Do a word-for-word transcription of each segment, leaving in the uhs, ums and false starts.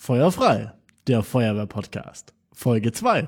Feuer frei, der Feuerwehr-Podcast, Folge zwei.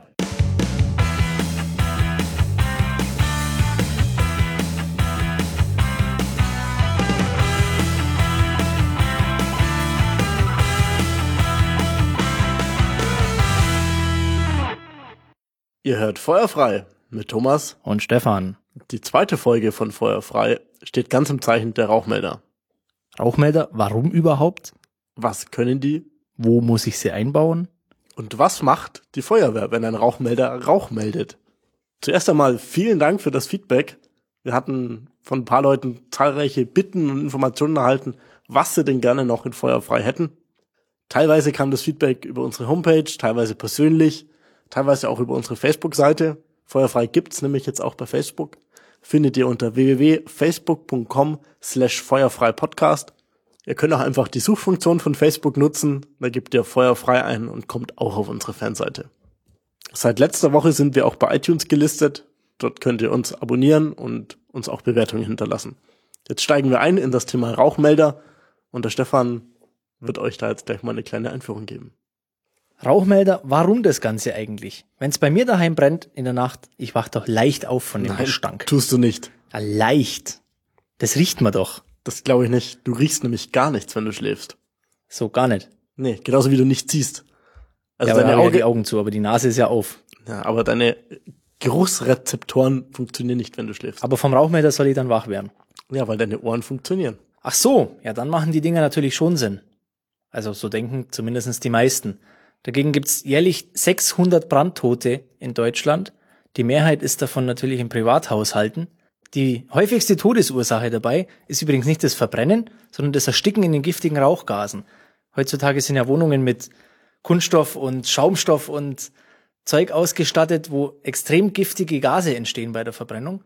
Ihr hört Feuer frei mit Thomas und Stefan. Die zweite Folge von Feuer frei steht ganz im Zeichen der Rauchmelder. Rauchmelder, warum überhaupt? Was können die? Wo muss ich sie einbauen? Und was macht die Feuerwehr, wenn ein Rauchmelder Rauch meldet? Zuerst einmal vielen Dank für das Feedback. Wir hatten von ein paar Leuten zahlreiche Bitten und Informationen erhalten, was sie denn gerne noch in Feuer frei hätten. Teilweise kam das Feedback über unsere Homepage, teilweise persönlich, teilweise auch über unsere Facebook-Seite. Feuerfrei gibt's nämlich jetzt auch bei Facebook. Findet ihr unter w w w punkt facebook punkt com slash feuerfreipodcast. Ihr könnt auch einfach die Suchfunktion von Facebook nutzen. Da gebt ihr Feuerfrei ein und kommt auch auf unsere Fanseite. Seit letzter Woche sind wir auch bei iTunes gelistet. Dort könnt ihr uns abonnieren und uns auch Bewertungen hinterlassen. Jetzt steigen wir ein in das Thema Rauchmelder. Und der Stefan wird euch da jetzt gleich mal eine kleine Einführung geben. Rauchmelder, warum das Ganze eigentlich? Wenn es bei mir daheim brennt in der Nacht, ich wach doch leicht auf von dem Nein, Gestank. Tust du nicht. Ja, leicht. Das riecht man doch. Das glaube ich nicht. Du riechst nämlich gar nichts, wenn du schläfst. So, gar nicht. Nee, genauso wie du nicht siehst. Also ja, aber deine Auge, Augen, ja die Augen zu, aber die Nase ist ja auf. Ja, aber deine Geruchsrezeptoren funktionieren nicht, wenn du schläfst. Aber vom Rauchmelder soll ich dann wach werden. Ja, weil deine Ohren funktionieren. Ach so, ja, dann machen die Dinger natürlich schon Sinn. Also so denken zumindest die meisten. Dagegen gibt's jährlich sechshundert Brandtote in Deutschland. Die Mehrheit ist davon natürlich in Privathaushalten. Die häufigste Todesursache dabei ist übrigens nicht das Verbrennen, sondern das Ersticken in den giftigen Rauchgasen. Heutzutage sind ja Wohnungen mit Kunststoff und Schaumstoff und Zeug ausgestattet, wo extrem giftige Gase entstehen bei der Verbrennung.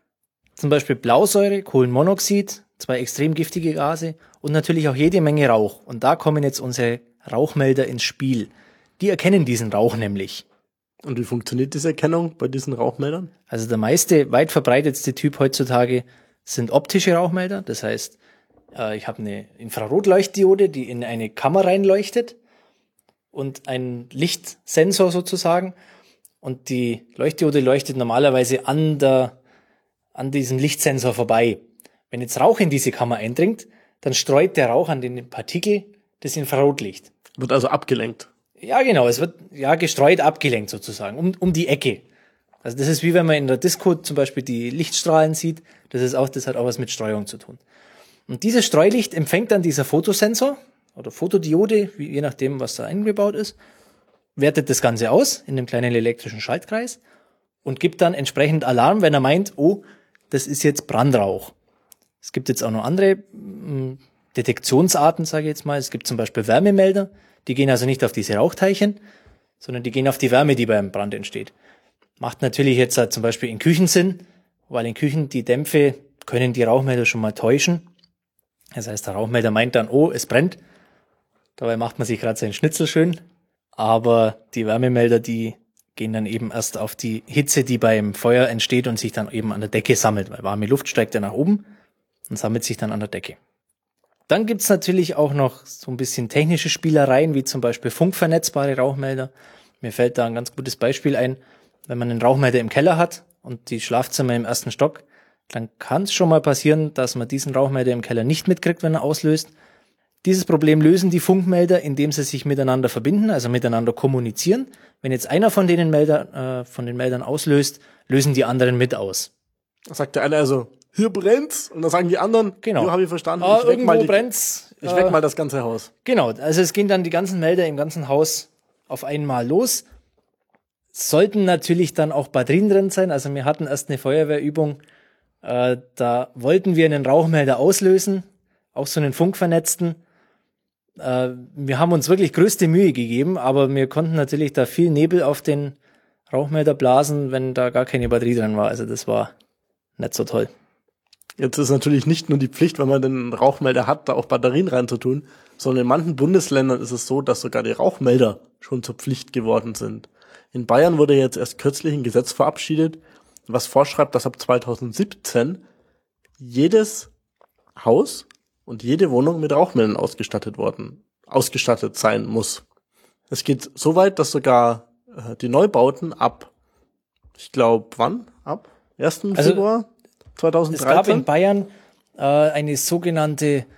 Zum Beispiel Blausäure, Kohlenmonoxid, zwei extrem giftige Gase und natürlich auch jede Menge Rauch. Und da kommen jetzt unsere Rauchmelder ins Spiel. Die erkennen diesen Rauch nämlich. Und wie funktioniert diese Erkennung bei diesen Rauchmeldern? Also der meiste, weit verbreitetste Typ heutzutage sind optische Rauchmelder. Das heißt, ich habe eine Infrarotleuchtdiode, die in eine Kammer reinleuchtet und einen Lichtsensor sozusagen. Und die Leuchtdiode leuchtet normalerweise an der, an diesem Lichtsensor vorbei. Wenn jetzt Rauch in diese Kammer eindringt, dann streut der Rauch an den Partikel das Infrarotlicht. Wird also abgelenkt. Ja, genau, es wird ja gestreut abgelenkt sozusagen, um, um die Ecke. Also das ist wie wenn man in der Disco zum Beispiel die Lichtstrahlen sieht, das ist auch, das hat auch was mit Streuung zu tun. Und dieses Streulicht empfängt dann dieser Fotosensor oder Fotodiode, je nachdem, was da eingebaut ist, wertet das Ganze aus in einem kleinen elektrischen Schaltkreis und gibt dann entsprechend Alarm, wenn er meint, oh, das ist jetzt Brandrauch. Es gibt jetzt auch noch andere mh, Detektionsarten, sage ich jetzt mal. Es gibt zum Beispiel Wärmemelder. Die gehen also nicht auf diese Rauchteilchen, sondern die gehen auf die Wärme, die beim Brand entsteht. Macht natürlich jetzt halt zum Beispiel in Küchen Sinn, weil in Küchen die Dämpfe können die Rauchmelder schon mal täuschen. Das heißt, der Rauchmelder meint dann, oh, es brennt. Dabei macht man sich gerade seinen Schnitzel schön. Aber die Wärmemelder, die gehen dann eben erst auf die Hitze, die beim Feuer entsteht und sich dann eben an der Decke sammelt. Weil warme Luft steigt ja nach oben und sammelt sich dann an der Decke. Dann gibt's natürlich auch noch so ein bisschen technische Spielereien, wie zum Beispiel funkvernetzbare Rauchmelder. Mir fällt da ein ganz gutes Beispiel ein. Wenn man einen Rauchmelder im Keller hat und die Schlafzimmer im ersten Stock, dann kann es schon mal passieren, dass man diesen Rauchmelder im Keller nicht mitkriegt, wenn er auslöst. Dieses Problem lösen die Funkmelder, indem sie sich miteinander verbinden, also miteinander kommunizieren. Wenn jetzt einer von denen Melder, äh, von den Meldern auslöst, lösen die anderen mit aus. Da sagt der eine also, hier brennt's, und dann sagen die anderen, genau, hier habe ich verstanden, ah, ich weck mal die, brennt's. Ich weck mal das ganze Haus. Genau, also es gehen dann die ganzen Melder im ganzen Haus auf einmal los. Sollten natürlich dann auch Batterien drin sein. Also wir hatten erst eine Feuerwehrübung, äh, da wollten wir einen Rauchmelder auslösen, auch so einen funkvernetzten. Äh, wir haben uns wirklich größte Mühe gegeben, aber wir konnten natürlich da viel Nebel auf den Rauchmelder blasen, wenn da gar keine Batterie drin war. Also das war nicht so toll. Jetzt ist natürlich nicht nur die Pflicht, wenn man den Rauchmelder hat, da auch Batterien reinzutun, sondern in manchen Bundesländern ist es so, dass sogar die Rauchmelder schon zur Pflicht geworden sind. In Bayern wurde jetzt erst kürzlich ein Gesetz verabschiedet, was vorschreibt, dass ab zweitausendsiebzehn jedes Haus und jede Wohnung mit Rauchmeldern ausgestattet worden, ausgestattet sein muss. Es geht so weit, dass sogar äh, die Neubauten ab, ich glaube, wann? Ab ersten Also, Februar zweitausenddreizehn? Es gab in Bayern äh, eine sogenannte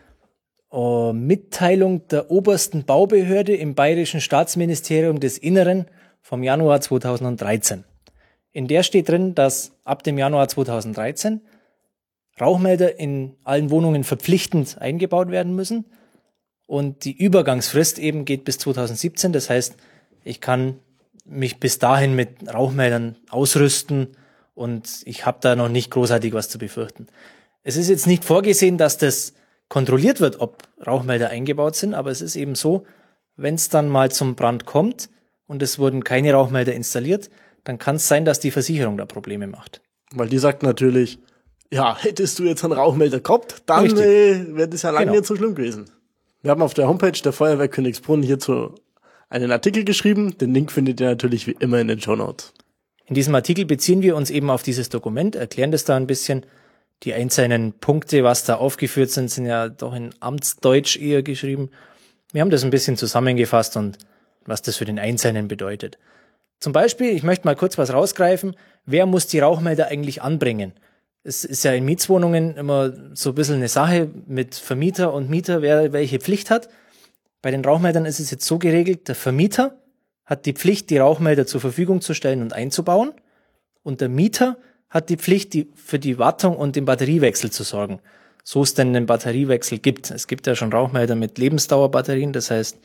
äh, Mitteilung der obersten Baubehörde im Bayerischen Staatsministerium des Inneren vom Januar zweitausenddreizehn. In der steht drin, dass ab dem Januar zweitausenddreizehn Rauchmelder in allen Wohnungen verpflichtend eingebaut werden müssen. Und die Übergangsfrist eben geht bis zweitausendsiebzehn. Das heißt, ich kann mich bis dahin mit Rauchmeldern ausrüsten und ich habe da noch nicht großartig was zu befürchten. Es ist jetzt nicht vorgesehen, dass das kontrolliert wird, ob Rauchmelder eingebaut sind, aber es ist eben so, wenn es dann mal zum Brand kommt und es wurden keine Rauchmelder installiert, dann kann es sein, dass die Versicherung da Probleme macht. Weil die sagt natürlich, ja, hättest du jetzt einen Rauchmelder gehabt, dann äh, wäre das ja lange Genau. nicht so schlimm gewesen. Wir haben auf der Homepage der Feuerwehr Königsbrunn hierzu einen Artikel geschrieben. Den Link findet ihr natürlich wie immer in den Shownotes. In diesem Artikel beziehen wir uns eben auf dieses Dokument, erklären das da ein bisschen. Die einzelnen Punkte, was da aufgeführt sind, sind ja doch in Amtsdeutsch eher geschrieben. Wir haben das ein bisschen zusammengefasst und was das für den Einzelnen bedeutet. Zum Beispiel, ich möchte mal kurz was rausgreifen, wer muss die Rauchmelder eigentlich anbringen? Es ist ja in Mietswohnungen immer so ein bisschen eine Sache mit Vermieter und Mieter, wer welche Pflicht hat. Bei den Rauchmeldern ist es jetzt so geregelt, der Vermieter hat die Pflicht, die Rauchmelder zur Verfügung zu stellen und einzubauen. Und der Mieter hat die Pflicht, die, für die Wartung und den Batteriewechsel zu sorgen. So es denn einen Batteriewechsel gibt. Es gibt ja schon Rauchmelder mit Lebensdauerbatterien, das heißt,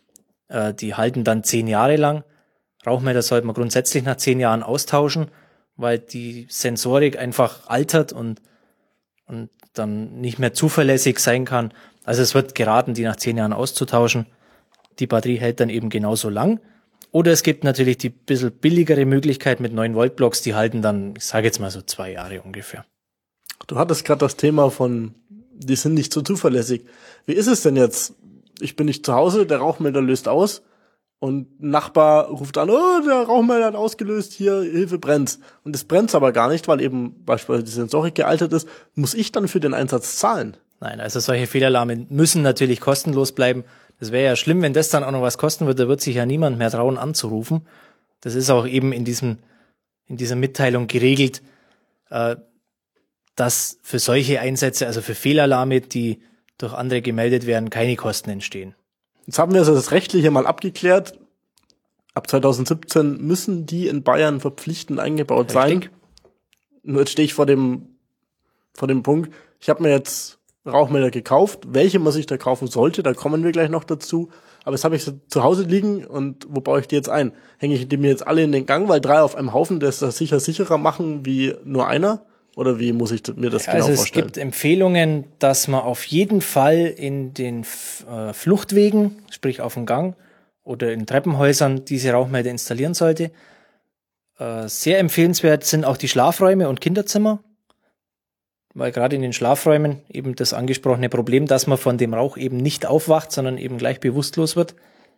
äh, die halten dann zehn Jahre lang. Rauchmelder sollte man grundsätzlich nach zehn Jahren austauschen, weil die Sensorik einfach altert und, und dann nicht mehr zuverlässig sein kann. Also es wird geraten, die nach zehn Jahren auszutauschen. Die Batterie hält dann eben genauso lang. Oder es gibt natürlich die bisschen billigere Möglichkeit mit neun Volt Blocks, die halten dann, ich sage jetzt mal so zwei Jahre ungefähr. Du hattest gerade das Thema von, die sind nicht so zuverlässig. Wie ist es denn jetzt? Ich bin nicht zu Hause, der Rauchmelder löst aus und ein Nachbar ruft an, oh, der Rauchmelder hat ausgelöst, hier, Hilfe, brennt's. Und es brennt aber gar nicht, weil eben beispielsweise die Sensorik gealtert ist. Muss ich dann für den Einsatz zahlen? Nein, also solche Fehlalarme müssen natürlich kostenlos bleiben. Das wäre ja schlimm, wenn das dann auch noch was kosten würde, da wird sich ja niemand mehr trauen anzurufen. Das ist auch eben in diesem, in dieser Mitteilung geregelt, äh, dass für solche Einsätze, also für Fehlalarme, die durch andere gemeldet werden, keine Kosten entstehen. Jetzt haben wir also das Rechtliche mal abgeklärt. Ab zweitausendsiebzehn müssen die in Bayern verpflichtend eingebaut sein. Richtig. Nur jetzt stehe ich vor dem, vor dem Punkt, ich habe mir jetzt Rauchmelder gekauft. Welche man sich da kaufen sollte, da kommen wir gleich noch dazu. Aber jetzt habe ich sie zu Hause liegen und wo baue ich die jetzt ein? Hänge ich die mir jetzt alle in den Gang, weil drei auf einem Haufen das das sicher sicherer machen wie nur einer? Oder wie muss ich mir das genau also vorstellen? Es gibt Empfehlungen, dass man auf jeden Fall in den äh, Fluchtwegen, sprich auf dem Gang oder in Treppenhäusern, diese Rauchmelder installieren sollte. Äh, sehr empfehlenswert sind auch die Schlafräume und Kinderzimmer, weil gerade in den Schlafräumen eben das angesprochene Problem, dass man von dem Rauch eben nicht aufwacht, sondern eben gleich bewusstlos wird,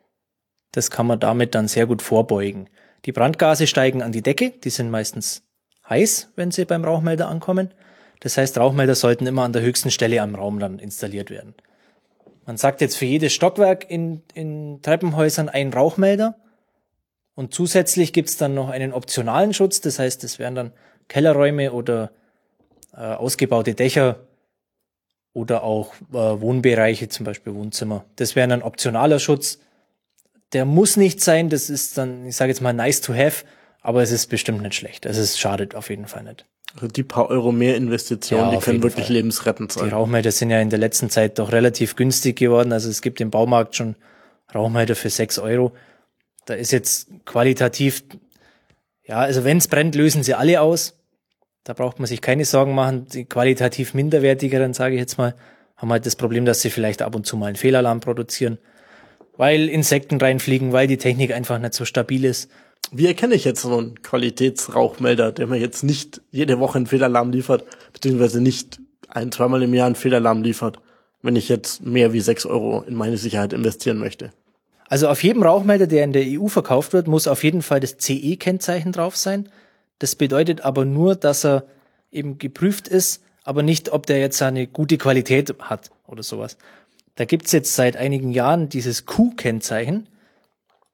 das kann man damit dann sehr gut vorbeugen. Die Brandgase steigen an die Decke, die sind meistens heiß, wenn sie beim Rauchmelder ankommen. Das heißt, Rauchmelder sollten immer an der höchsten Stelle am Raum dann installiert werden. Man sagt jetzt für jedes Stockwerk in, in Treppenhäusern ein Rauchmelder und zusätzlich gibt's dann noch einen optionalen Schutz, das heißt, es wären dann Kellerräume oder äh, ausgebaute Dächer oder auch äh, Wohnbereiche, zum Beispiel Wohnzimmer. Das wäre ein optionaler Schutz. Der muss nicht sein, das ist dann, ich sage jetzt mal, nice to have, aber es ist bestimmt nicht schlecht. Also es schadet auf jeden Fall nicht. Also die paar Euro mehr Investitionen, Ja, die können wirklich Fall. lebensrettend sein. Die Rauchmelder sind ja in der letzten Zeit doch relativ günstig geworden. Also es gibt im Baumarkt schon Rauchmelder für sechs Euro. Da ist jetzt qualitativ, ja, also wenn es brennt, lösen sie alle aus. Da braucht man sich keine Sorgen machen. Die qualitativ minderwertigeren, sage ich jetzt mal, haben halt das Problem, dass sie vielleicht ab und zu mal einen Fehlalarm produzieren, weil Insekten reinfliegen, weil die Technik einfach nicht so stabil ist. Wie erkenne ich jetzt so einen Qualitätsrauchmelder, der mir jetzt nicht jede Woche einen Fehlalarm liefert, beziehungsweise nicht ein-, zweimal im Jahr einen Fehlalarm liefert, wenn ich jetzt mehr wie sechs Euro in meine Sicherheit investieren möchte? Also auf jedem Rauchmelder, der in der E U verkauft wird, muss auf jeden Fall das C E-Kennzeichen drauf sein. Das bedeutet aber nur, dass er eben geprüft ist, aber nicht, ob der jetzt eine gute Qualität hat oder sowas. Da gibt's jetzt seit einigen Jahren dieses Q-Kennzeichen.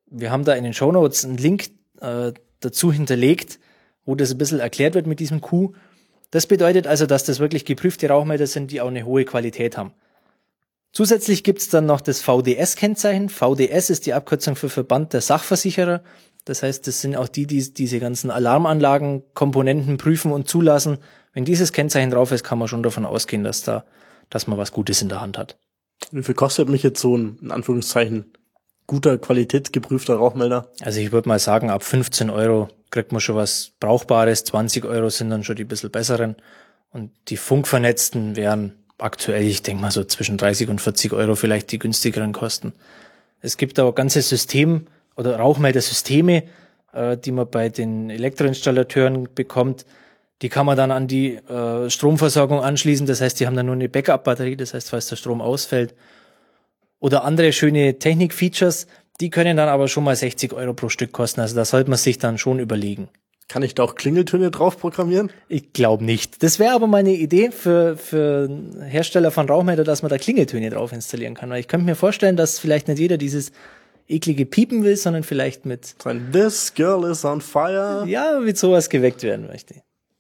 Wir haben da in den Shownotes einen Link äh, dazu hinterlegt, wo das ein bisschen erklärt wird mit diesem Q. Das bedeutet also, dass das wirklich geprüfte Rauchmelder sind, die auch eine hohe Qualität haben. Zusätzlich gibt's dann noch das V D S-Kennzeichen. V D S ist die Abkürzung für Verband der Sachversicherer. Das heißt, das sind auch die, die diese ganzen Alarmanlagen, Komponenten prüfen und zulassen. Wenn dieses Kennzeichen drauf ist, kann man schon davon ausgehen, dass da, dass man was Gutes in der Hand hat. Wie viel kostet mich jetzt so ein, in Anführungszeichen, guter, qualitätsgeprüfter Rauchmelder? Also ich würde mal sagen, ab fünfzehn Euro kriegt man schon was Brauchbares. zwanzig Euro sind dann schon die bisschen besseren. Und die funkvernetzten wären aktuell, ich denke mal so zwischen dreißig und vierzig Euro vielleicht die günstigeren Kosten. Es gibt aber ganze System- oder Rauchmeldersysteme, äh, die man bei den Elektroinstallateuren bekommt. Die kann man dann an die äh, Stromversorgung anschließen. Das heißt, die haben dann nur eine Backup-Batterie. Das heißt, falls der Strom ausfällt. Oder andere schöne Technik-Features, die können dann aber schon mal sechzig Euro pro Stück kosten. Also da sollte man sich dann schon überlegen. Kann ich da auch Klingeltöne drauf programmieren? Ich glaube nicht. Das wäre aber mal eine Idee für, für Hersteller von Rauchmelder, dass man da Klingeltöne drauf installieren kann. Weil ich könnte mir vorstellen, dass vielleicht nicht jeder dieses eklige Piepen will, sondern vielleicht mit Sein This girl is on fire. Ja, mit sowas geweckt werden möchte.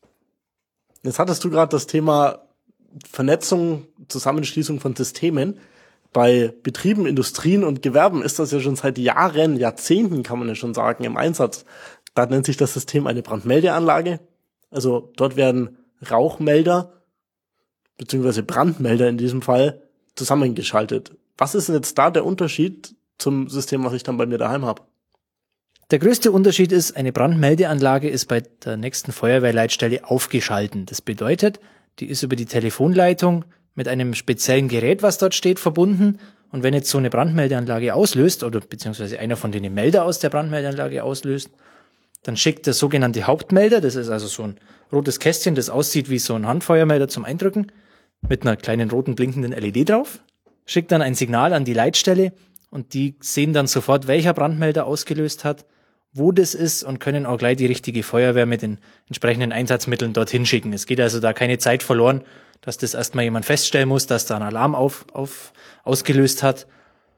Jetzt hattest du gerade das Thema Vernetzung, Zusammenschließung von Systemen. Bei Betrieben, Industrien und Gewerben ist das ja schon seit Jahren, Jahrzehnten, kann man ja schon sagen, im Einsatz. Da nennt sich das System eine Brandmeldeanlage. Also dort werden Rauchmelder beziehungsweise Brandmelder in diesem Fall zusammengeschaltet. Was ist denn jetzt da der Unterschied zum System, was ich dann bei mir daheim habe? Der größte Unterschied ist, eine Brandmeldeanlage ist bei der nächsten Feuerwehrleitstelle aufgeschalten. Das bedeutet, die ist über die Telefonleitung mit einem speziellen Gerät, was dort steht, verbunden. Und wenn jetzt so eine Brandmeldeanlage auslöst, oder beziehungsweise einer von den Melder aus der Brandmeldeanlage auslöst, dann schickt der sogenannte Hauptmelder, das ist also so ein rotes Kästchen, das aussieht wie so ein Handfeuermelder zum Eindrücken, mit einer kleinen roten blinkenden L E D drauf, schickt dann ein Signal an die Leitstelle und die sehen dann sofort, welcher Brandmelder ausgelöst hat, wo das ist und können auch gleich die richtige Feuerwehr mit den entsprechenden Einsatzmitteln dorthin schicken. Es geht also da keine Zeit verloren, dass das erstmal jemand feststellen muss, dass da ein Alarm auf, auf, ausgelöst hat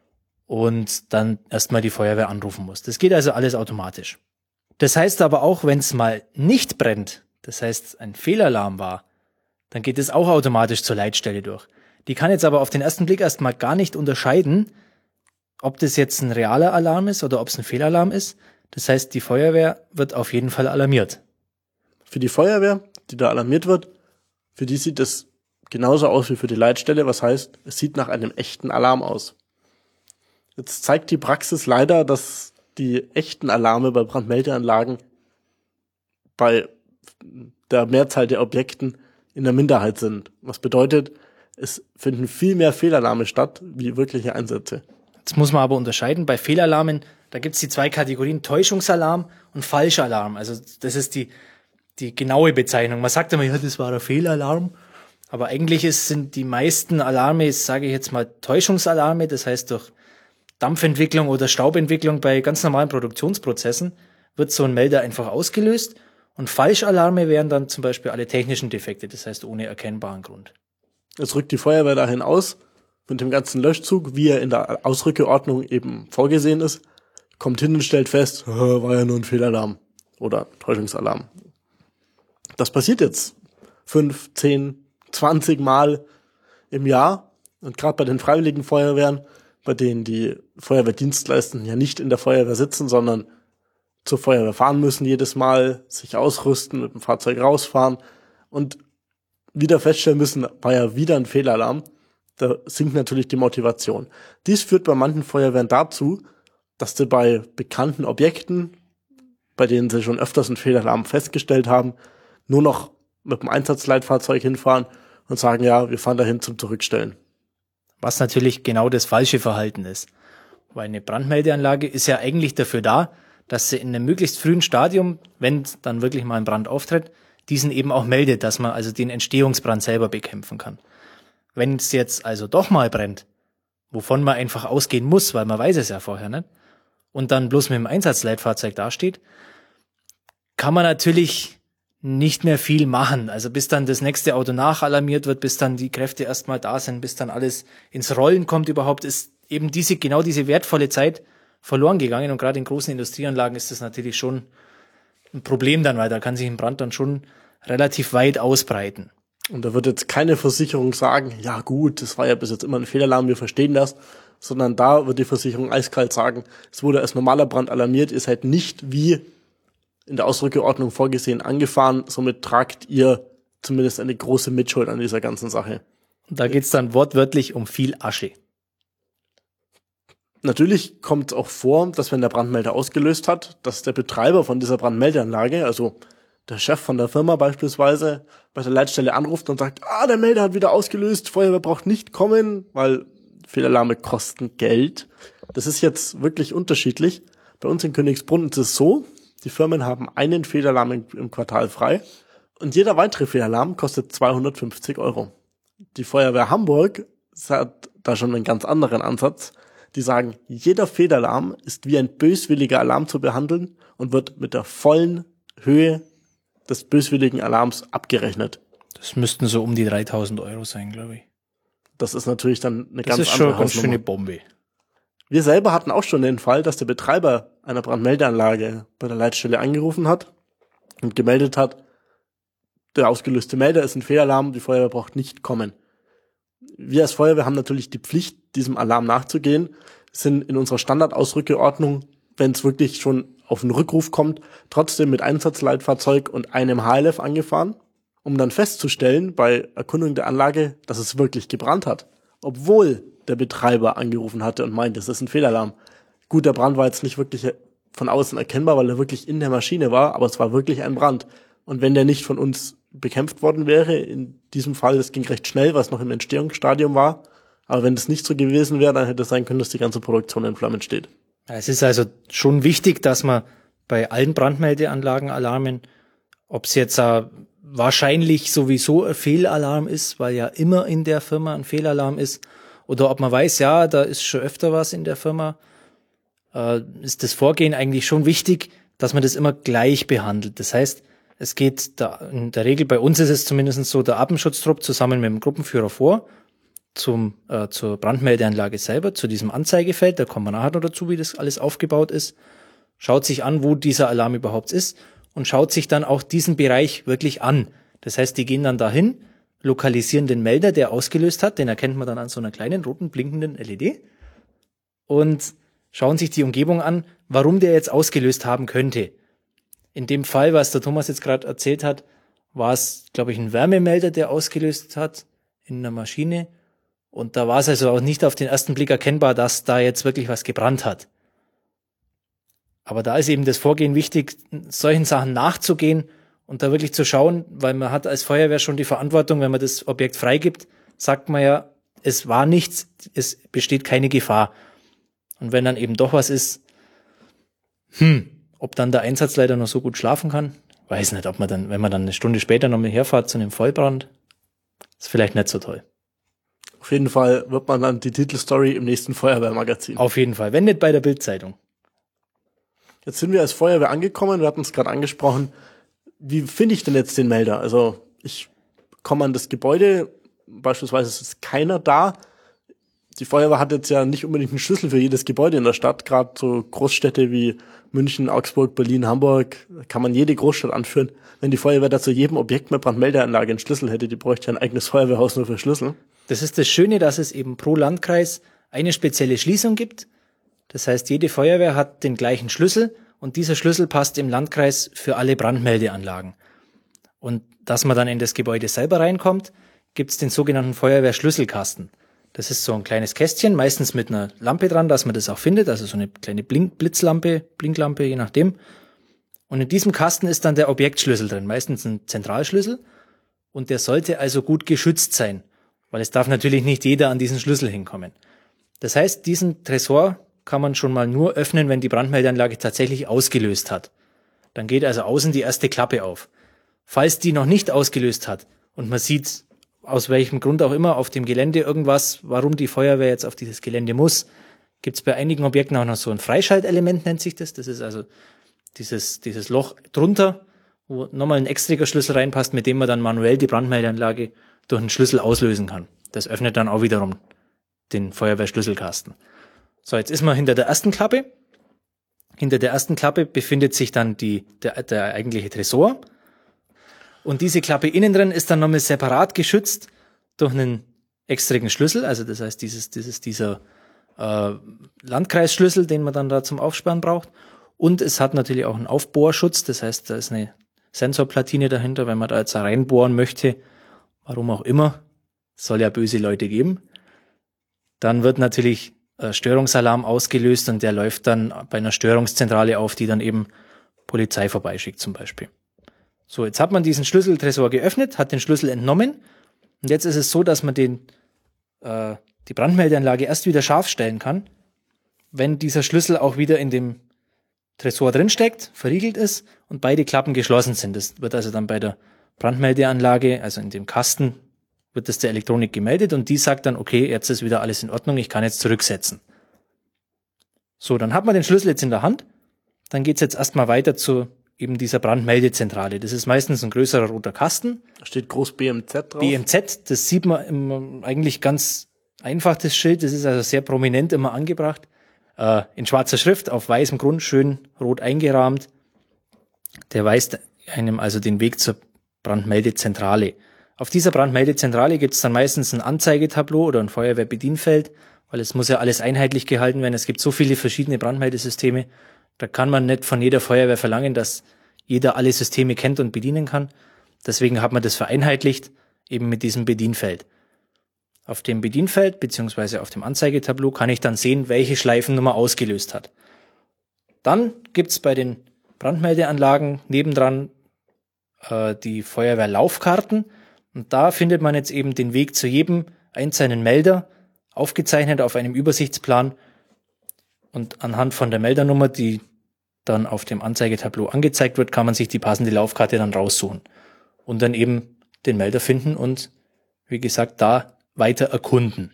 und dann erstmal die Feuerwehr anrufen muss. Das geht also alles automatisch. Das heißt aber auch, wenn es mal nicht brennt, das heißt ein Fehlalarm war, dann geht es auch automatisch zur Leitstelle durch. Die kann jetzt aber auf den ersten Blick erstmal gar nicht unterscheiden, ob das jetzt ein realer Alarm ist oder ob es ein Fehlalarm ist. Das heißt, die Feuerwehr wird auf jeden Fall alarmiert. Für die Feuerwehr, die da alarmiert wird, für die sieht es genauso aus wie für die Leitstelle. Was heißt, es sieht nach einem echten Alarm aus. Jetzt zeigt die Praxis leider, dass die echten Alarme bei Brandmeldeanlagen bei der Mehrzahl der Objekten in der Minderheit sind. Was bedeutet, es finden viel mehr Fehlalarme statt, wie wirkliche Einsätze. Jetzt muss man aber unterscheiden. Bei Fehlalarmen, da gibt's die zwei Kategorien, Täuschungsalarm und Falschalarm. Also das ist die, die genaue Bezeichnung. Man sagt immer, ja, das war ein Fehlalarm. Aber eigentlich ist, sind die meisten Alarme, sage ich jetzt mal, Täuschungsalarme. Das heißt, durch Dampfentwicklung oder Staubentwicklung bei ganz normalen Produktionsprozessen wird so ein Melder einfach ausgelöst. Und Falschalarme wären dann zum Beispiel alle technischen Defekte, das heißt ohne erkennbaren Grund. Jetzt rückt die Feuerwehr dahin aus mit dem ganzen Löschzug, wie er in der Ausrückeordnung eben vorgesehen ist, kommt hin und stellt fest, war ja nur ein Fehlalarm oder Täuschungsalarm. Das passiert jetzt fünf, zehn, zwanzig Mal im Jahr und gerade bei den freiwilligen Feuerwehren, bei denen die Feuerwehrdienstleister ja nicht in der Feuerwehr sitzen, sondern zur Feuerwehr fahren müssen jedes Mal, sich ausrüsten, mit dem Fahrzeug rausfahren und wieder feststellen müssen, war ja wieder ein Fehlalarm. Da sinkt natürlich die Motivation. Dies führt bei manchen Feuerwehren dazu, dass sie bei bekannten Objekten, bei denen sie schon öfters einen Fehlalarm festgestellt haben, nur noch mit dem Einsatzleitfahrzeug hinfahren und sagen, ja, wir fahren dahin zum Zurückstellen. Was natürlich genau das falsche Verhalten ist. Weil eine Brandmeldeanlage ist ja eigentlich dafür da, dass sie in einem möglichst frühen Stadium, wenn dann wirklich mal ein Brand auftritt, diesen eben auch meldet, dass man also den Entstehungsbrand selber bekämpfen kann. Wenn es jetzt also doch mal brennt, wovon man einfach ausgehen muss, weil man weiß es ja vorher nicht, und dann bloß mit dem Einsatzleitfahrzeug dasteht, kann man natürlich nicht mehr viel machen. Also bis dann das nächste Auto nachalarmiert wird, bis dann die Kräfte erstmal da sind, bis dann alles ins Rollen kommt überhaupt, ist eben diese, genau diese wertvolle Zeit verloren gegangen. Und gerade in großen Industrieanlagen ist das natürlich schon ein Problem dann, weil da kann sich ein Brand dann schon relativ weit ausbreiten. Und da wird jetzt keine Versicherung sagen, ja gut, das war ja bis jetzt immer ein Fehlalarm, wir verstehen das, sondern da wird die Versicherung eiskalt sagen, es wurde als normaler Brand alarmiert, ihr seid nicht wie in der Ausrückeordnung vorgesehen angefahren, somit tragt ihr zumindest eine große Mitschuld an dieser ganzen Sache. Und da geht's dann wortwörtlich um viel Asche. Natürlich kommt es auch vor, dass wenn der Brandmelder ausgelöst hat, dass der Betreiber von dieser Brandmeldeanlage, also der Chef von der Firma beispielsweise, bei der Leitstelle anruft und sagt, ah, der Melder hat wieder ausgelöst, Feuerwehr braucht nicht kommen, weil Fehlalarme kosten Geld. Das ist jetzt wirklich unterschiedlich. Bei uns in Königsbrunn ist es so, die Firmen haben einen Fehlalarm im, im Quartal frei und jeder weitere Fehlalarm kostet zweihundertfünfzig Euro. Die Feuerwehr Hamburg hat da schon einen ganz anderen Ansatz. Die sagen, jeder Fehlalarm ist wie ein böswilliger Alarm zu behandeln und wird mit der vollen Höhe des böswilligen Alarms abgerechnet. Das müssten so um die dreitausend Euro sein, glaube ich. Das ist natürlich dann eine das ganz ist andere schon eine ganz Hausnummer. schöne Bombe. Wir selber hatten auch schon den Fall, dass der Betreiber einer Brandmeldeanlage bei der Leitstelle angerufen hat und gemeldet hat, der ausgelöste Melder ist ein Fehlalarm, die Feuerwehr braucht nicht kommen. Wir als Feuerwehr haben natürlich die Pflicht, diesem Alarm nachzugehen, sind in unserer Standardausrückeordnung, wenn es wirklich schon auf einen Rückruf kommt, trotzdem mit Einsatzleitfahrzeug und einem H L F angefahren, um dann festzustellen bei Erkundung der Anlage, dass es wirklich gebrannt hat, obwohl der Betreiber angerufen hatte und meinte, es ist ein Fehlalarm. Gut, der Brand war jetzt nicht wirklich von außen erkennbar, weil er wirklich in der Maschine war, aber es war wirklich ein Brand. Und wenn der nicht von uns bekämpft worden wäre, in diesem Fall, das ging recht schnell, was noch im Entstehungsstadium war, aber wenn das nicht so gewesen wäre, dann hätte es sein können, dass die ganze Produktion in Flammen steht. Es ist also schon wichtig, dass man bei allen Brandmeldeanlagen, Alarmen, ob es jetzt äh, wahrscheinlich sowieso ein Fehlalarm ist, weil ja immer in der Firma ein Fehlalarm ist, oder ob man weiß, ja, da ist schon öfter was in der Firma, äh, ist das Vorgehen eigentlich schon wichtig, dass man das immer gleich behandelt. Das heißt, es geht da, in der Regel, bei uns ist es zumindest so, der Atemschutztrupp zusammen mit dem Gruppenführer vor, zum äh, zur Brandmeldeanlage selber, zu diesem Anzeigefeld, da kommen wir nachher noch dazu, wie das alles aufgebaut ist, schaut sich an, wo dieser Alarm überhaupt ist und schaut sich dann auch diesen Bereich wirklich an. Das heißt, die gehen dann dahin, lokalisieren den Melder, der ausgelöst hat, den erkennt man dann an so einer kleinen roten blinkenden L E D und schauen sich die Umgebung an, warum der jetzt ausgelöst haben könnte. In dem Fall, was der Thomas jetzt gerade erzählt hat, war es, glaube ich, ein Wärmemelder, der ausgelöst hat in einer Maschine. Und da war es also auch nicht auf den ersten Blick erkennbar, dass da jetzt wirklich was gebrannt hat. Aber da ist eben das Vorgehen wichtig, solchen Sachen nachzugehen und da wirklich zu schauen, weil man hat als Feuerwehr schon die Verantwortung, wenn man das Objekt freigibt, sagt man ja, es war nichts, es besteht keine Gefahr. Und wenn dann eben doch was ist, hm, ob dann der Einsatzleiter noch so gut schlafen kann, weiß nicht, ob man dann, wenn man dann eine Stunde später noch mal herfährt zu einem Vollbrand, ist vielleicht nicht so toll. Auf jeden Fall wird man dann die Titelstory im nächsten Feuerwehrmagazin. Auf jeden Fall, wenn nicht bei der Bild-Zeitung. Jetzt sind wir als Feuerwehr angekommen, wir hatten es gerade angesprochen. Wie finde ich denn jetzt den Melder? Also ich komme an das Gebäude, beispielsweise ist keiner da. Die Feuerwehr hat jetzt ja nicht unbedingt einen Schlüssel für jedes Gebäude in der Stadt. Gerade so Großstädte wie München, Augsburg, Berlin, Hamburg, kann man jede Großstadt anführen. Wenn die Feuerwehr da zu jedem Objekt mit Brandmeldeanlage einen Schlüssel hätte, die bräuchte ja ein eigenes Feuerwehrhaus nur für Schlüssel. Das ist das Schöne, dass es eben pro Landkreis eine spezielle Schließung gibt. Das heißt, jede Feuerwehr hat den gleichen Schlüssel und dieser Schlüssel passt im Landkreis für alle Brandmeldeanlagen. Und dass man dann in das Gebäude selber reinkommt, gibt es den sogenannten Feuerwehrschlüsselkasten. Das ist so ein kleines Kästchen, meistens mit einer Lampe dran, dass man das auch findet, also so eine kleine Blink- Blitzlampe, Blinklampe, je nachdem. Und in diesem Kasten ist dann der Objektschlüssel drin, meistens ein Zentralschlüssel. Und der sollte also gut geschützt sein, weil es darf natürlich nicht jeder an diesen Schlüssel hinkommen. Das heißt, diesen Tresor kann man schon mal nur öffnen, wenn die Brandmeldeanlage tatsächlich ausgelöst hat. Dann geht also außen die erste Klappe auf. Falls die noch nicht ausgelöst hat und man sieht, aus welchem Grund auch immer, auf dem Gelände irgendwas, warum die Feuerwehr jetzt auf dieses Gelände muss, gibt es bei einigen Objekten auch noch so ein Freischaltelement, nennt sich das. Das ist also dieses, dieses Loch drunter, wo nochmal ein extriger Schlüssel reinpasst, mit dem man dann manuell die Brandmeldeanlage durch einen Schlüssel auslösen kann. Das öffnet dann auch wiederum den Feuerwehrschlüsselkasten. So, jetzt ist man hinter der ersten Klappe Hinter der ersten Klappe befindet sich dann die, der, der eigentliche Tresor. Und diese Klappe innen drin ist dann nochmal separat geschützt durch einen extrigen Schlüssel. Also das heißt, dieses, dieses, dieser äh, Landkreisschlüssel, den man dann da zum Aufsperren braucht. Und es hat natürlich auch einen Aufbohrschutz. Das heißt, da ist eine Sensorplatine dahinter, wenn man da jetzt reinbohren möchte. Warum auch immer. Soll ja böse Leute geben. Dann wird natürlich äh, Störungsalarm ausgelöst und der läuft dann bei einer Störungszentrale auf, die dann eben Polizei vorbeischickt zum Beispiel. So, jetzt hat man diesen Schlüsseltresor geöffnet, hat den Schlüssel entnommen und jetzt ist es so, dass man den äh, die Brandmeldeanlage erst wieder scharf stellen kann, wenn dieser Schlüssel auch wieder in dem Tresor drinsteckt, verriegelt ist und beide Klappen geschlossen sind. Das wird also dann bei der Brandmeldeanlage, also in dem Kasten, wird das der Elektronik gemeldet und die sagt dann, okay, jetzt ist wieder alles in Ordnung, ich kann jetzt zurücksetzen. So, dann hat man den Schlüssel jetzt in der Hand, dann geht's jetzt erstmal weiter zu eben dieser Brandmeldezentrale. Das ist meistens ein größerer roter Kasten. Da steht groß B M Z drauf. B M Z, das sieht man im, eigentlich ganz einfach, das Schild, das ist also sehr prominent immer angebracht. Äh, in schwarzer Schrift, auf weißem Grund, schön rot eingerahmt. Der weist einem also den Weg zur Brandmeldezentrale. Auf dieser Brandmeldezentrale gibt es dann meistens ein Anzeigetableau oder ein Feuerwehrbedienfeld, weil es muss ja alles einheitlich gehalten werden. Es gibt so viele verschiedene Brandmeldesysteme, da kann man nicht von jeder Feuerwehr verlangen, dass jeder alle Systeme kennt und bedienen kann. Deswegen hat man das vereinheitlicht, eben mit diesem Bedienfeld. Auf dem Bedienfeld beziehungsweise auf dem Anzeigetableau kann ich dann sehen, welche Schleifennummer ausgelöst hat. Dann gibt's bei den Brandmeldeanlagen nebendran äh, die Feuerwehrlaufkarten. Und da findet man jetzt eben den Weg zu jedem einzelnen Melder, aufgezeichnet auf einem Übersichtsplan. Und anhand von der Meldernummer, die dann auf dem Anzeigetableau angezeigt wird, kann man sich die passende Laufkarte dann raussuchen. Und dann eben den Melder finden und, wie gesagt, da weiter erkunden.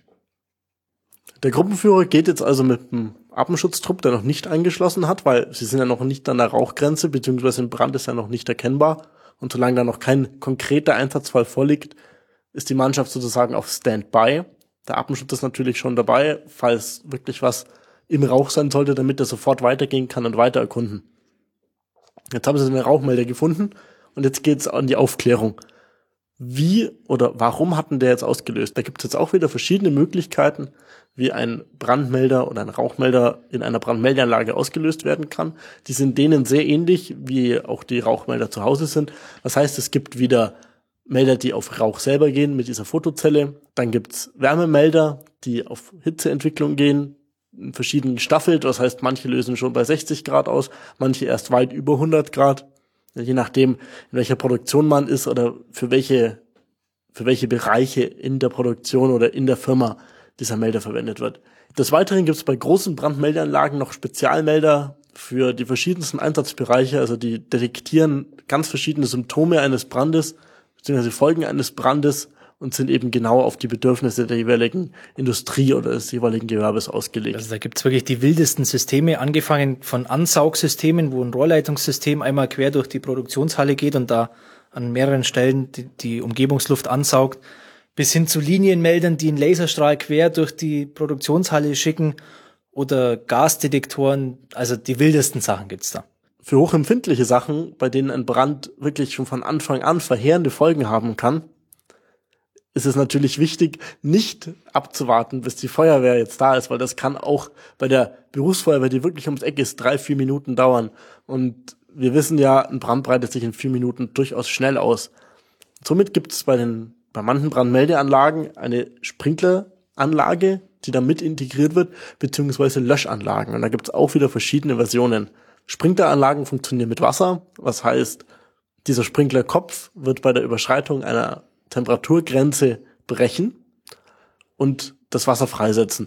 Der Gruppenführer geht jetzt also mit einem Atemschutztrupp, der noch nicht eingeschlossen hat, weil sie sind ja noch nicht an der Rauchgrenze, beziehungsweise ein Brand ist ja noch nicht erkennbar. Und solange da noch kein konkreter Einsatzfall vorliegt, ist die Mannschaft sozusagen auf Standby. Der Atemschutz ist natürlich schon dabei, falls wirklich was im Rauch sein sollte, damit er sofort weitergehen kann und weiter erkunden. Jetzt haben sie den Rauchmelder gefunden und jetzt geht's an die Aufklärung. Wie oder warum hatten der jetzt ausgelöst? Da gibt es jetzt auch wieder verschiedene Möglichkeiten, wie ein Brandmelder oder ein Rauchmelder in einer Brandmeldeanlage ausgelöst werden kann. Die sind denen sehr ähnlich, wie auch die Rauchmelder zu Hause sind. Das heißt, es gibt wieder Melder, die auf Rauch selber gehen mit dieser Fotozelle. Dann gibt's Wärmemelder, die auf Hitzeentwicklung gehen, in verschiedenen gestaffelt. Das heißt, manche lösen schon bei sechzig Grad aus, manche erst weit über hundert Grad. Je nachdem, in welcher Produktion man ist oder für welche, für welche Bereiche in der Produktion oder in der Firma dieser Melder verwendet wird. Des Weiteren gibt es bei großen Brandmeldeanlagen noch Spezialmelder für die verschiedensten Einsatzbereiche. Also die detektieren ganz verschiedene Symptome eines Brandes, beziehungsweise Folgen eines Brandes und sind eben genau auf die Bedürfnisse der jeweiligen Industrie oder des jeweiligen Gewerbes ausgelegt. Also da gibt's wirklich die wildesten Systeme, angefangen von Ansaugsystemen, wo ein Rohrleitungssystem einmal quer durch die Produktionshalle geht und da an mehreren Stellen die, die Umgebungsluft ansaugt, bis hin zu Linienmeldern, die einen Laserstrahl quer durch die Produktionshalle schicken oder Gasdetektoren. Also die wildesten Sachen gibt's da. Für hochempfindliche Sachen, bei denen ein Brand wirklich schon von Anfang an verheerende Folgen haben kann, ist es natürlich wichtig, nicht abzuwarten, bis die Feuerwehr jetzt da ist, weil das kann auch bei der Berufsfeuerwehr, die wirklich ums Eck ist, drei, vier Minuten dauern. Und wir wissen ja, ein Brand breitet sich in vier Minuten durchaus schnell aus. Somit gibt es bei den bei manchen Brandmeldeanlagen eine Sprinkleranlage, die da mit integriert wird, beziehungsweise Löschanlagen. Und da gibt es auch wieder verschiedene Versionen. Sprinkleranlagen funktionieren mit Wasser, was heißt, dieser Sprinklerkopf wird bei der Überschreitung einer Temperaturgrenze brechen und das Wasser freisetzen.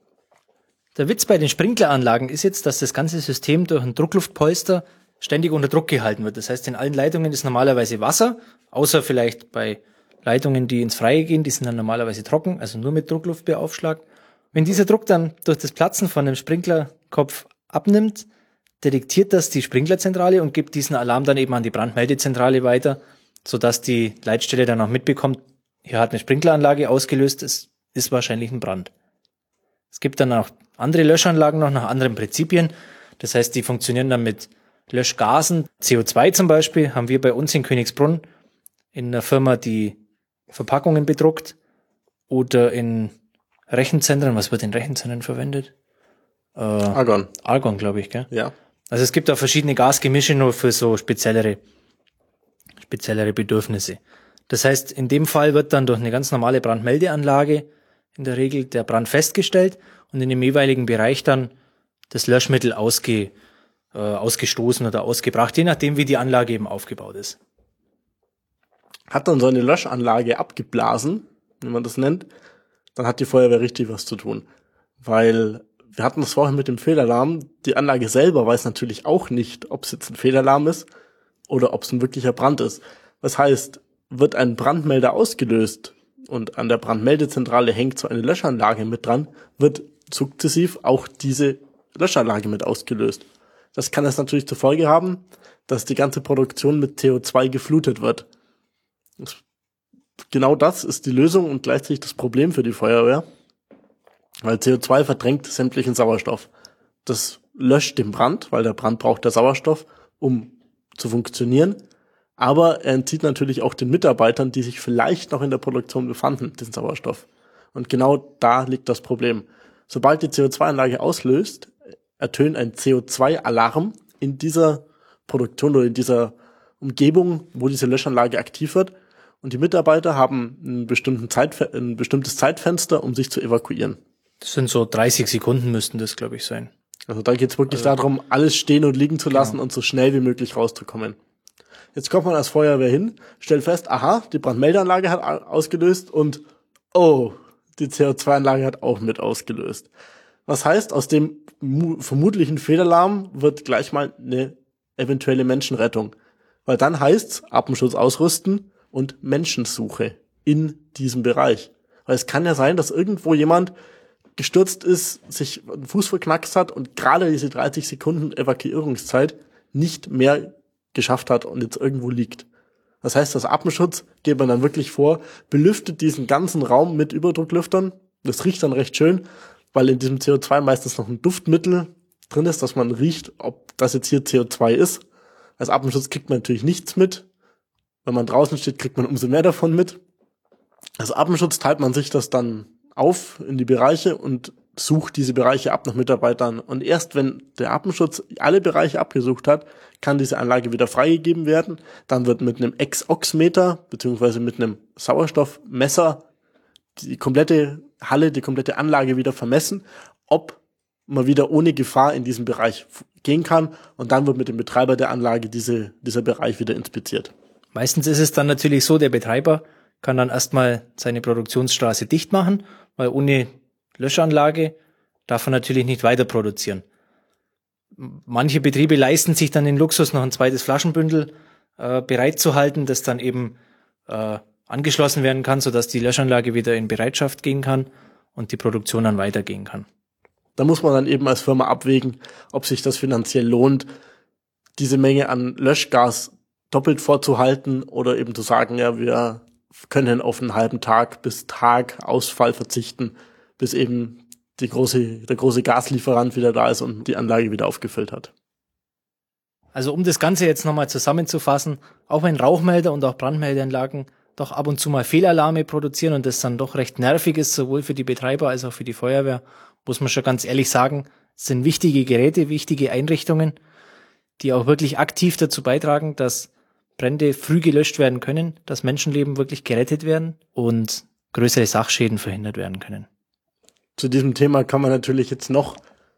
Der Witz bei den Sprinkleranlagen ist jetzt, dass das ganze System durch ein Druckluftpolster ständig unter Druck gehalten wird. Das heißt, in allen Leitungen ist normalerweise Wasser, außer vielleicht bei Leitungen, die ins Freie gehen, die sind dann normalerweise trocken, also nur mit Druckluft beaufschlagt. Wenn dieser Druck dann durch das Platzen von dem Sprinklerkopf abnimmt, detektiert das die Sprinklerzentrale und gibt diesen Alarm dann eben an die Brandmeldezentrale weiter, sodass die Leitstelle dann auch mitbekommt, hier hat eine Sprinkleranlage ausgelöst, es ist wahrscheinlich ein Brand. Es gibt dann auch andere Löschanlagen noch nach anderen Prinzipien. Das heißt, die funktionieren dann mit Löschgasen. C O zwei zum Beispiel haben wir bei uns in Königsbrunn in einer Firma, die Verpackungen bedruckt, oder in Rechenzentren. Was wird in Rechenzentren verwendet? Äh, Argon. Argon, glaube ich, gell? Ja. Also es gibt auch verschiedene Gasgemische nur für so speziellere, speziellere Bedürfnisse. Das heißt, in dem Fall wird dann durch eine ganz normale Brandmeldeanlage in der Regel der Brand festgestellt und in dem jeweiligen Bereich dann das Löschmittel ausge, äh, ausgestoßen oder ausgebracht, je nachdem, wie die Anlage eben aufgebaut ist. Hat dann so eine Löschanlage abgeblasen, wie man das nennt, dann hat die Feuerwehr richtig was zu tun. Weil wir hatten das vorhin mit dem Fehlalarm, die Anlage selber weiß natürlich auch nicht, ob es jetzt ein Fehlalarm ist oder ob es ein wirklicher Brand ist. Das heißt, wird ein Brandmelder ausgelöst und an der Brandmeldezentrale hängt so eine Löschanlage mit dran, wird sukzessiv auch diese Löschanlage mit ausgelöst. Das kann es natürlich zur Folge haben, dass die ganze Produktion mit C O zwei geflutet wird. Das, genau das ist die Lösung und gleichzeitig das Problem für die Feuerwehr, weil C O zwei verdrängt sämtlichen Sauerstoff. Das löscht den Brand, weil der Brand braucht der Sauerstoff, um zu funktionieren. Aber er entzieht natürlich auch den Mitarbeitern, die sich vielleicht noch in der Produktion befanden, den Sauerstoff. Und genau da liegt das Problem. Sobald die C O zwei Anlage auslöst, ertönt ein C O zwei Alarm in dieser Produktion oder in dieser Umgebung, wo diese Löschanlage aktiv wird. Und die Mitarbeiter haben einen bestimmten Zeitfe- ein bestimmtes Zeitfenster, um sich zu evakuieren. Das sind so dreißig Sekunden müssten das, glaube ich, sein. Also da geht es wirklich also, darum, alles stehen und liegen zu lassen genau. und so schnell wie möglich rauszukommen. Jetzt kommt man als Feuerwehr hin, stellt fest, aha, die Brandmeldeanlage hat ausgelöst und oh, die C O zwei Anlage hat auch mit ausgelöst. Was heißt, aus dem mu- vermutlichen Fehlalarm wird gleich mal eine eventuelle Menschenrettung. Weil dann heißt's Atemschutz ausrüsten und Menschensuche in diesem Bereich. Weil es kann ja sein, dass irgendwo jemand gestürzt ist, sich den Fuß verknackst hat und gerade diese dreißig Sekunden Evakuierungszeit nicht mehr geschafft hat und jetzt irgendwo liegt. Das heißt, das Atemschutz geht man dann wirklich vor, belüftet diesen ganzen Raum mit Überdrucklüftern. Das riecht dann recht schön, weil in diesem C O zwei meistens noch ein Duftmittel drin ist, dass man riecht, ob das jetzt hier C O zwei ist. Als Atemschutz kriegt man natürlich nichts mit. Wenn man draußen steht, kriegt man umso mehr davon mit. Als Atemschutz teilt man sich das dann auf in die Bereiche und sucht diese Bereiche ab nach Mitarbeitern. Und erst wenn der Atemschutz alle Bereiche abgesucht hat, kann diese Anlage wieder freigegeben werden. Dann wird mit einem Ex-Ox-Meter beziehungsweise mit einem Sauerstoffmesser die komplette Halle, die komplette Anlage wieder vermessen, ob man wieder ohne Gefahr in diesen Bereich gehen kann. Und dann wird mit dem Betreiber der Anlage diese, dieser Bereich wieder inspiziert. Meistens ist es dann natürlich so, der Betreiber kann dann erstmal seine Produktionsstraße dicht machen, weil ohne Löschanlage darf er natürlich nicht weiter produzieren. Manche Betriebe leisten sich dann den Luxus, noch ein zweites Flaschenbündel äh, bereitzuhalten, das dann eben äh, angeschlossen werden kann, sodass die Löschanlage wieder in Bereitschaft gehen kann und die Produktion dann weitergehen kann. Da muss man dann eben als Firma abwägen, ob sich das finanziell lohnt, diese Menge an Löschgas doppelt vorzuhalten oder eben zu sagen, ja, wir können auf einen halben Tag bis Tag Ausfall verzichten, bis eben die große, der große Gaslieferant wieder da ist und die Anlage wieder aufgefüllt hat. Also um das Ganze jetzt nochmal zusammenzufassen, auch wenn Rauchmelder und auch Brandmeldeanlagen doch ab und zu mal Fehlalarme produzieren und das dann doch recht nervig ist, sowohl für die Betreiber als auch für die Feuerwehr, muss man schon ganz ehrlich sagen, es sind wichtige Geräte, wichtige Einrichtungen, die auch wirklich aktiv dazu beitragen, dass Brände früh gelöscht werden können, dass Menschenleben wirklich gerettet werden und größere Sachschäden verhindert werden können. Zu diesem Thema kann man natürlich jetzt noch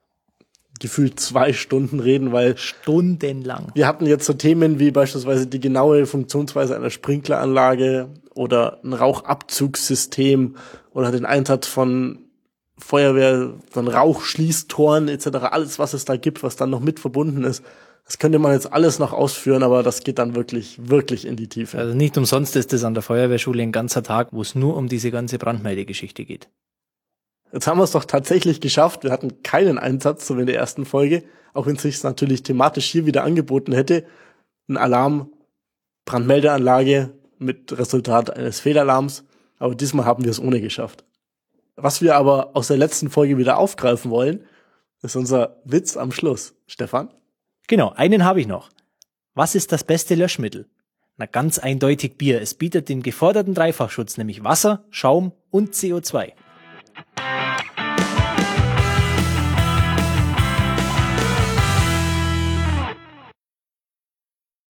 gefühlt zwei Stunden reden, weil stundenlang. Wir hatten jetzt so Themen wie beispielsweise die genaue Funktionsweise einer Sprinkleranlage oder ein Rauchabzugssystem oder den Einsatz von Feuerwehr, von Rauchschließtoren et cetera. Alles, was es da gibt, was dann noch mit verbunden ist. Das könnte man jetzt alles noch ausführen, aber das geht dann wirklich, wirklich in die Tiefe. Also nicht umsonst ist das an der Feuerwehrschule ein ganzer Tag, wo es nur um diese ganze Brandmeldegeschichte geht. Jetzt haben wir es doch tatsächlich geschafft. Wir hatten keinen Einsatz, so wie in der ersten Folge, auch wenn es sich natürlich thematisch hier wieder angeboten hätte. Ein Alarm, Brandmeldeanlage mit Resultat eines Fehlalarms. Aber diesmal haben wir es ohne geschafft. Was wir aber aus der letzten Folge wieder aufgreifen wollen, Das ist unser Witz am Schluss. Stefan? Genau, einen habe ich noch. Was ist das beste Löschmittel? Na, ganz eindeutig Bier. Es bietet den geforderten Dreifachschutz, nämlich Wasser, Schaum und C O zwei.